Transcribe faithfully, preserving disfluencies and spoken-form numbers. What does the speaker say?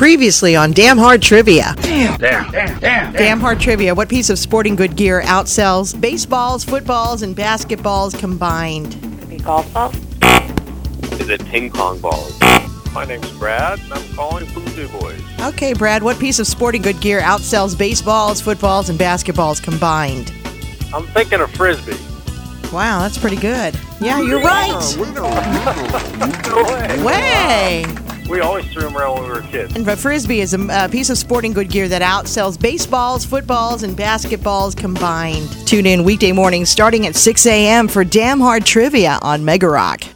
Previously on Damn Hard Trivia. Damn, damn, damn, damn. Damn Hard Trivia. What piece of sporting good gear outsells baseballs, footballs, and basketballs combined? Maybe golf balls? Is it ping pong balls? My name's Brad, and I'm calling Voodoo Boys. Okay, Brad, what piece of sporting good gear outsells baseballs, footballs, and basketballs combined? I'm thinking of Frisbee. Wow, that's pretty good. Yeah, you're right. No way. Way. We always threw them around when we were kids. And a Frisbee is a, a piece of sporting good gear that outsells baseballs, footballs, and basketballs combined. Tune in weekday mornings starting at six a.m. for Damn Hard Trivia on Mega Rock.